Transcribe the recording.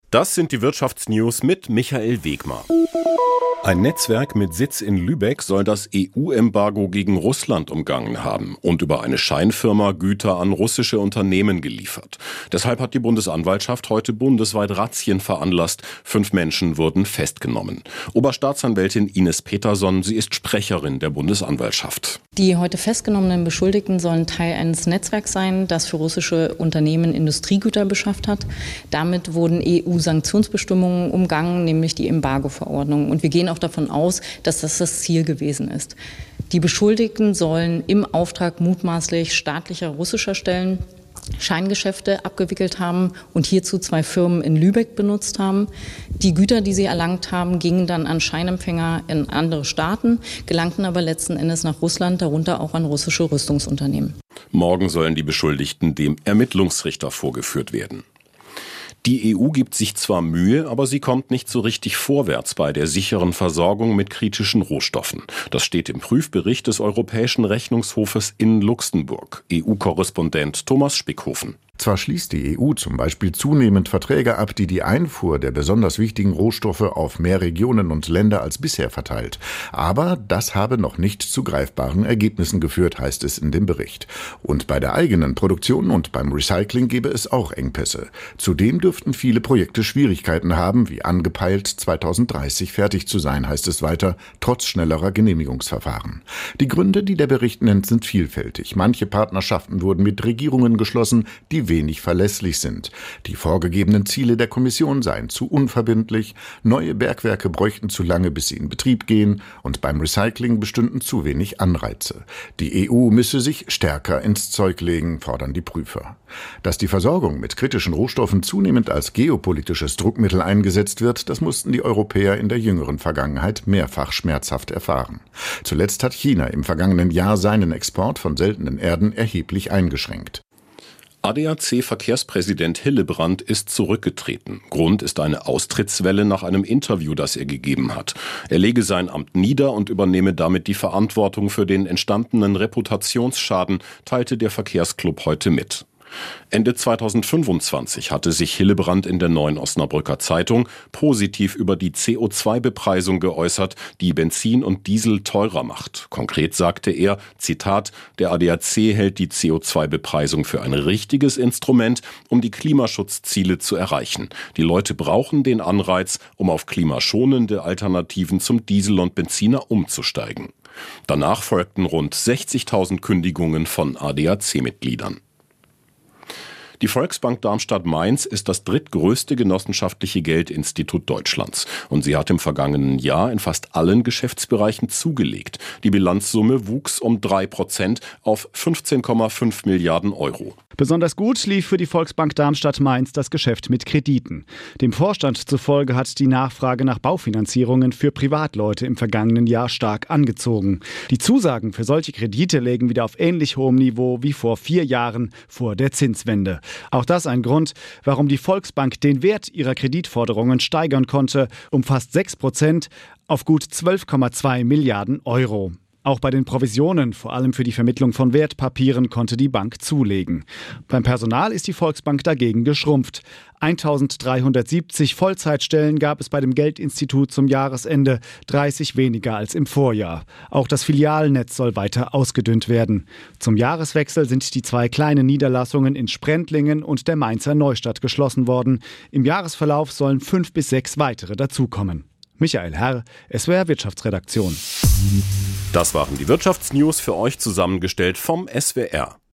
Das sind die Wirtschaftsnews mit Michael Wegmar. Ein Netzwerk mit Sitz in Lübeck soll das EU-Embargo gegen Russland umgangen haben und über eine Scheinfirma Güter an russische Unternehmen geliefert. Deshalb hat die Bundesanwaltschaft heute bundesweit Razzien veranlasst. 5 Menschen wurden festgenommen. Oberstaatsanwältin Ines Peterson, sie ist Sprecherin der Bundesanwaltschaft. Die heute festgenommenen Beschuldigten sollen Teil eines Netzwerks sein, das für russische Unternehmen Industriegüter beschafft hat. Damit wurden EU-Sanktionsbestimmungen umgangen, nämlich die Embargo-Verordnung. Und wir gehen auch davon aus, dass das Ziel gewesen ist. Die Beschuldigten sollen im Auftrag mutmaßlich staatlicher russischer Stellen Scheingeschäfte abgewickelt haben und hierzu 2 Firmen in Lübeck benutzt haben. Die Güter, die sie erlangt haben, gingen dann an Scheinempfänger in andere Staaten, gelangten aber letzten Endes nach Russland, darunter auch an russische Rüstungsunternehmen. Morgen sollen die Beschuldigten dem Ermittlungsrichter vorgeführt werden. Die EU gibt sich zwar Mühe, aber sie kommt nicht so richtig vorwärts bei der sicheren Versorgung mit kritischen Rohstoffen. Das steht im Prüfbericht des Europäischen Rechnungshofes in Luxemburg. EU-Korrespondent Thomas Spickhofen. Zwar schließt die EU zum Beispiel zunehmend Verträge ab, die die Einfuhr der besonders wichtigen Rohstoffe auf mehr Regionen und Länder als bisher verteilt. Aber das habe noch nicht zu greifbaren Ergebnissen geführt, heißt es in dem Bericht. Und bei der eigenen Produktion und beim Recycling gebe es auch Engpässe. Zudem dürften viele Projekte Schwierigkeiten haben, wie angepeilt 2030 fertig zu sein, heißt es weiter, trotz schnellerer Genehmigungsverfahren. Die Gründe, die der Bericht nennt, sind vielfältig. Manche Partnerschaften wurden mit Regierungen geschlossen, die wenig verlässlich sind. Die vorgegebenen Ziele der Kommission seien zu unverbindlich, neue Bergwerke bräuchten zu lange, bis sie in Betrieb gehen und beim Recycling bestünden zu wenig Anreize. Die EU müsse sich stärker ins Zeug legen, fordern die Prüfer. Dass die Versorgung mit kritischen Rohstoffen zunehmend als geopolitisches Druckmittel eingesetzt wird, das mussten die Europäer in der jüngeren Vergangenheit mehrfach schmerzhaft erfahren. Zuletzt hat China im vergangenen Jahr seinen Export von seltenen Erden erheblich eingeschränkt. ADAC-Verkehrspräsident Hillebrand ist zurückgetreten. Grund ist eine Austrittswelle nach einem Interview, das er gegeben hat. Er lege sein Amt nieder und übernehme damit die Verantwortung für den entstandenen Reputationsschaden, teilte der Verkehrsclub heute mit. Ende 2025 hatte sich Hillebrand in der Neuen Osnabrücker Zeitung positiv über die CO2-Bepreisung geäußert, die Benzin und Diesel teurer macht. Konkret sagte er, Zitat, der ADAC hält die CO2-Bepreisung für ein richtiges Instrument, um die Klimaschutzziele zu erreichen. Die Leute brauchen den Anreiz, um auf klimaschonende Alternativen zum Diesel und Benziner umzusteigen. Danach folgten rund 60.000 Kündigungen von ADAC-Mitgliedern. Die Volksbank Darmstadt-Mainz ist das drittgrößte genossenschaftliche Geldinstitut Deutschlands. Und sie hat im vergangenen Jahr in fast allen Geschäftsbereichen zugelegt. Die Bilanzsumme wuchs um 3% auf 15,5 Milliarden Euro. Besonders gut lief für die Volksbank Darmstadt-Mainz das Geschäft mit Krediten. Dem Vorstand zufolge hat die Nachfrage nach Baufinanzierungen für Privatleute im vergangenen Jahr stark angezogen. Die Zusagen für solche Kredite lägen wieder auf ähnlich hohem Niveau wie vor 4 Jahren vor der Zinswende. Auch das ein Grund, warum die Volksbank den Wert ihrer Kreditforderungen steigern konnte, um fast 6% auf gut 12,2 Milliarden Euro. Auch bei den Provisionen, vor allem für die Vermittlung von Wertpapieren, konnte die Bank zulegen. Beim Personal ist die Volksbank dagegen geschrumpft. 1370 Vollzeitstellen gab es bei dem Geldinstitut zum Jahresende, 30 weniger als im Vorjahr. Auch das Filialnetz soll weiter ausgedünnt werden. Zum Jahreswechsel sind die 2 kleinen Niederlassungen in Sprendlingen und der Mainzer Neustadt geschlossen worden. Im Jahresverlauf sollen 5 bis 6 weitere dazukommen. Michael Herr, SWR Wirtschaftsredaktion. Das waren die Wirtschaftsnews für euch zusammengestellt vom SWR.